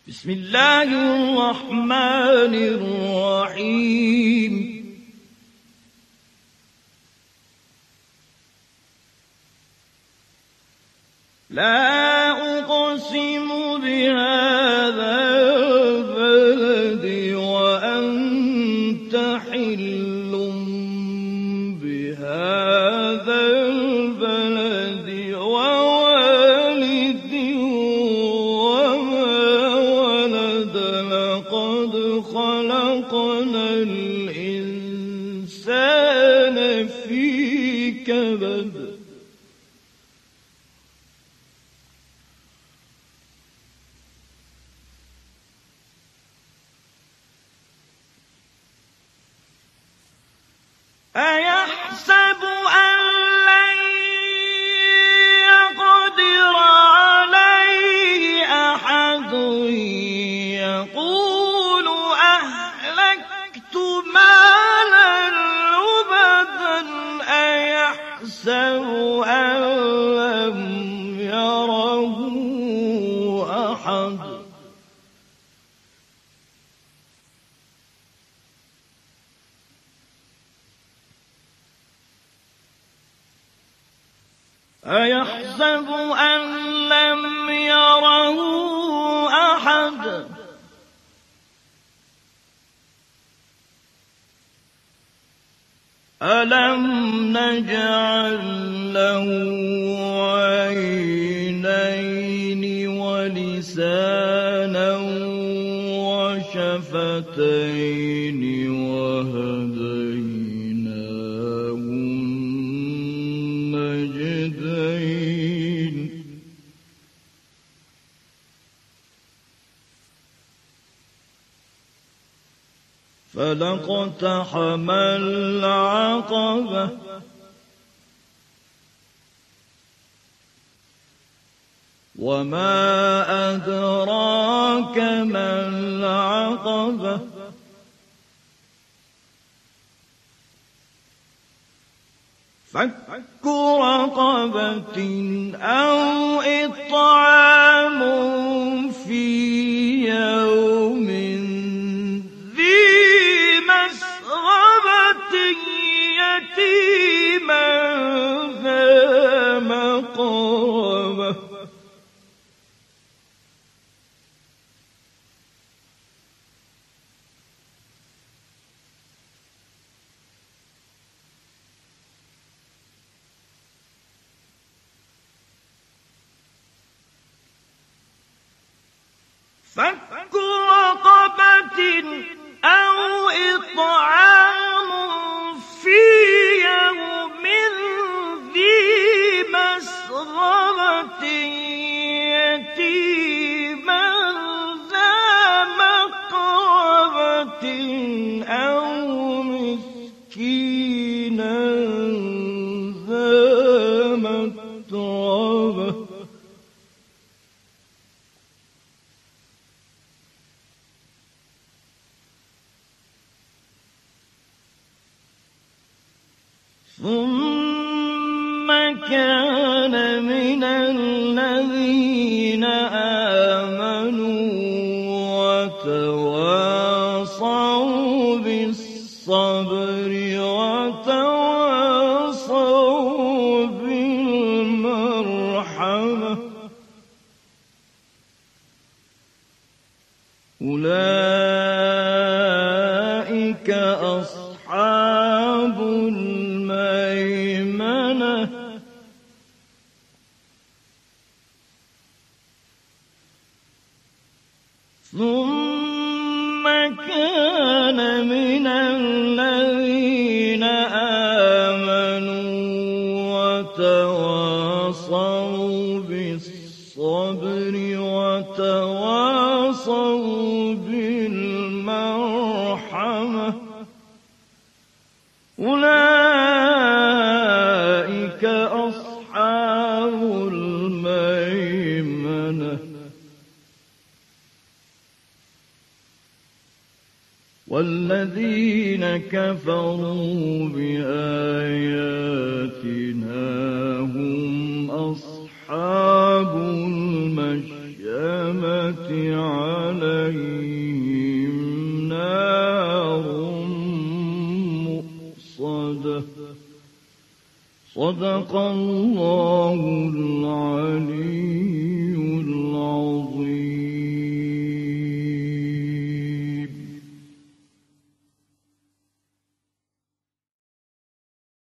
بسم الله الرحمن الرحيم. لا أقسم بهذا البلد وأنت حل بهذا البلد ووالد وما ولد لقد خلقنا الإنسان في كبد. أيحسب أن لن يقدر عليه أحد يقول أهلكت مالا لبدا أيحسب أن لم يره أحد. أيحسب أن لم يره أحد. ألم نجعل له عينين ولسانا وشفتين وهديناه النجدين. فلاقتحم العقبة وما أدراك ما العقبة. فك رقبة أو إطعام في يوم ذي مسغبة يتيما ذا مقربة. فك رقبة أو إطعام في يوم ذي مسغبة يتيما ذا مقربة أو مسكينا ذا متربة. ثم كان من الذين آمنوا وتواصوا بالصبر وتواصوا بالمرحمة أولئك أصحاب الميمنة ثم كان من الذين آمنوا وتواصوا بالصبر وتواصوا بالمرحمة أولئك أصحاب الميمنة والذين كفروا بآياتنا هم أصحاب المشأمة عليهم نار مؤصدة. صدق الله